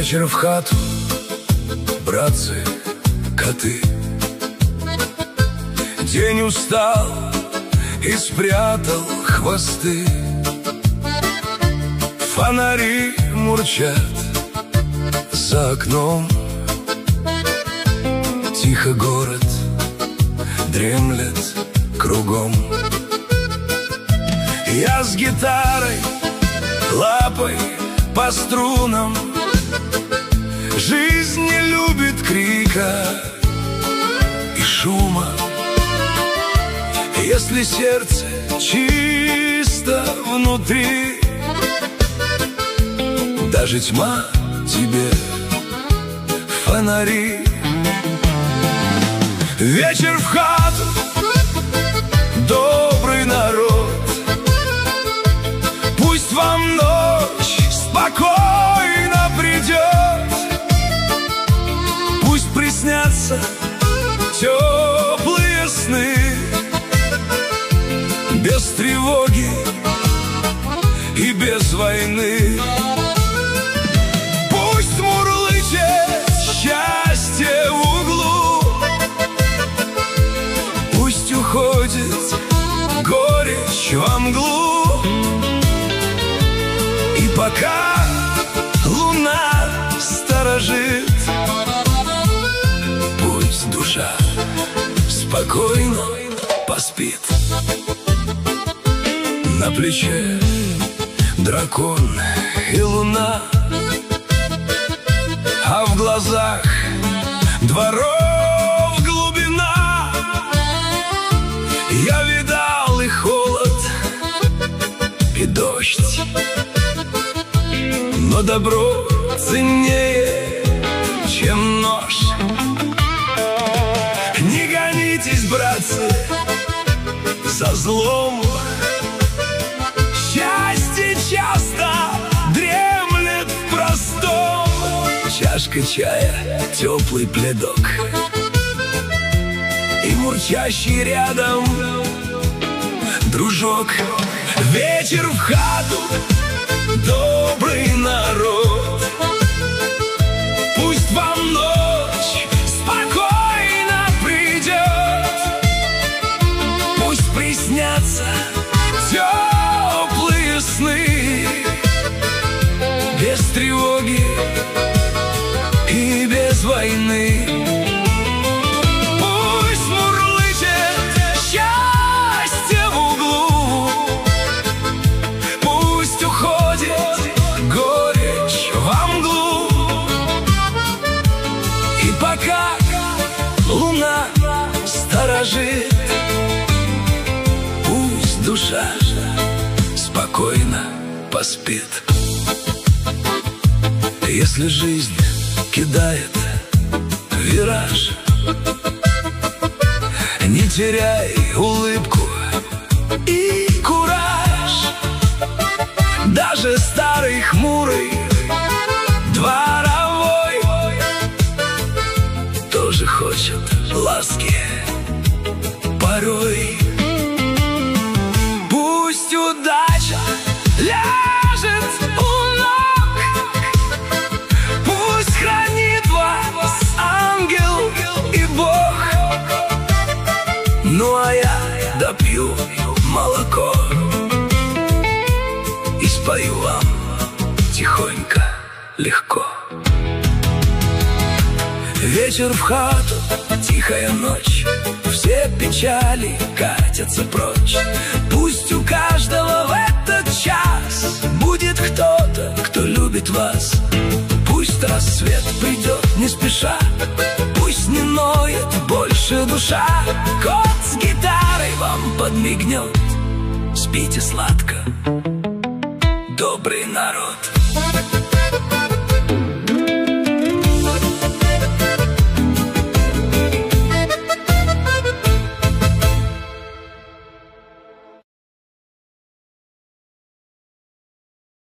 Вечер в хату, братцы, коты. День устал и спрятал хвосты. Фонари мурчат за окном. Тихо город дремлет кругом. Я с гитарой, лапой по струнам. Жизнь не любит крика и шума. Если сердце чисто внутри, даже тьма тебе фонари. Вечер в хату, добрый народ. Пусть вам ночь спокойно придет. Пусть приснятся теплые сны, без тревоги и без войны. Пусть мурлычет счастье в углу. Пусть уходит горечь во мглу. И пока луна сторожит, пусть душа спокойно поспит. На плече дракон и луна, а в глазах дворов глубина. Я видал и холод, и дождь, но добро ценнее, чем нож. Не гонитесь, братцы, за злом. Счастье часто дремлет в простом. Чашка чая, теплый пледок и мурчащий рядом дружок. Вечер в хату, добрый народ. Пусть вам ночь спокойно придет. Пусть приснятся теплые сны, без тревоги и без войны. Пусть мурлычет счастье в углу. Пусть уходит горечь во мглу. И пока луна сторожит, пусть душа спокойно поспит. Если жизнь кидает вираж, не теряй улыбку и кураж. Даже старый хмурый дворовой тоже хочет ласки порой. Пусть удача ляжет у ног. Пусть хранит вас ангел и Бог. Ну а я допью молоко и спою вам тихонько, легко. Вечер в хату, тихая ночь, все печали катятся прочь. Пусть у каждого в этот час будет кто-то, кто любит вас. Пусть рассвет придет не спеша, пусть не ноет больше душа. Кот с гитарой вам подмигнет, спите сладко, добрый народ.